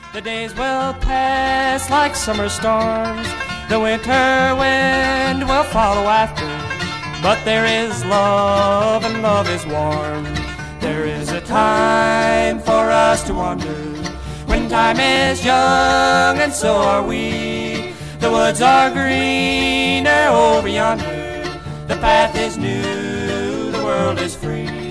The days will pass like summer storms. The winter wind will follow after. But there is love and love is warm. There is a time for us to wander, when time is young and so are we. The woods are greener over yonder. The path is new, the world is free.